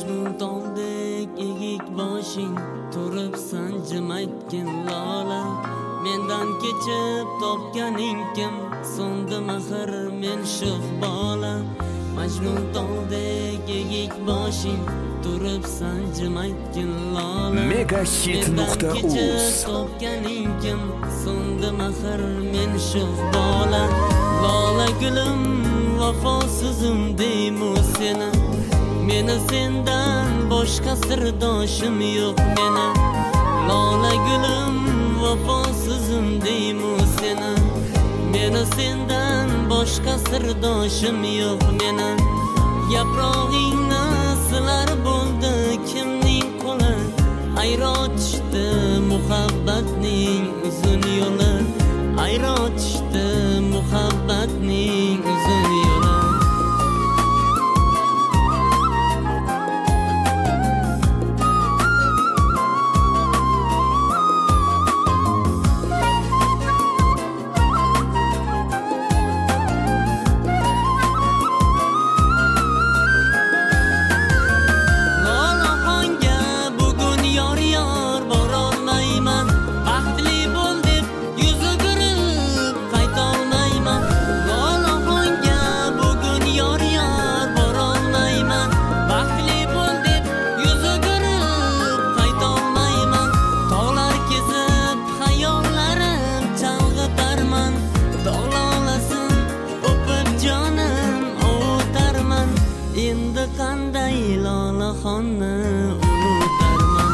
Majnun tog'dek egik boshing, turibsan jim aytgin lola. Mendan kechib topganing kim, so'ndim axir men sho'x bola. Majnun tog'dek egik boshing, turibsan jim aytgin lola. Megahit.uz topganing kim, so'ndim axir men sho'x bola. Lola gulim vafosizim deymu seni, meni sendan boshqa sirdoshim yo'q meni. Lola gulim vafosizim deymu seni, meni sendan boshqa sirdoshim yo'q meni. Yaprog'ingni silar bo'ldi kimning qo'li, ayrotishdi muhabbatning uzun yo'li, ayrotishdi muhabbatning uzun yo'li. Endi qanday lolaxonni unutarman.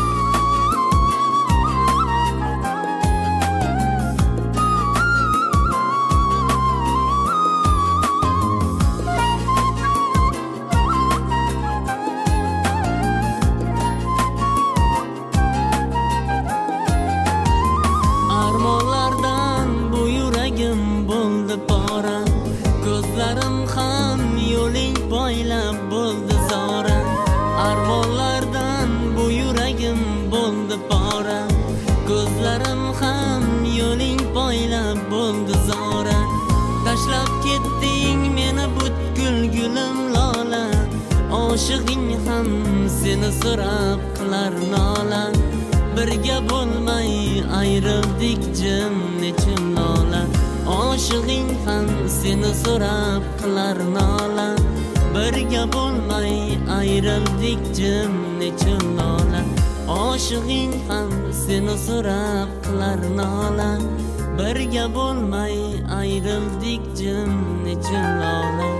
Armonlardan bu yuragim bo'ldi pora, ko'zlarim ham yo'ling poylab bo'ldi zora. Armonlardan bu yuragim bo'ldi pora, ko'zlarim ham yo'ling poylab bo'ldi zora. Tashlab ketding meni butkul gulim lola, oshig'ing ham seni so'rab qilar nola. Birga bo'lmay ayrildik jim nechun lola, oshig'ing ham seni so'rab qilar nola. Birga bo'lmay ayrildik jim nechun lola, oshig'ing ham seni so'rab qilar nola. Birga bo'lmay ayrildik jim nechun lola.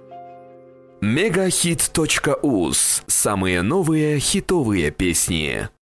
Megahit.uz. Самые новые хитовые песни.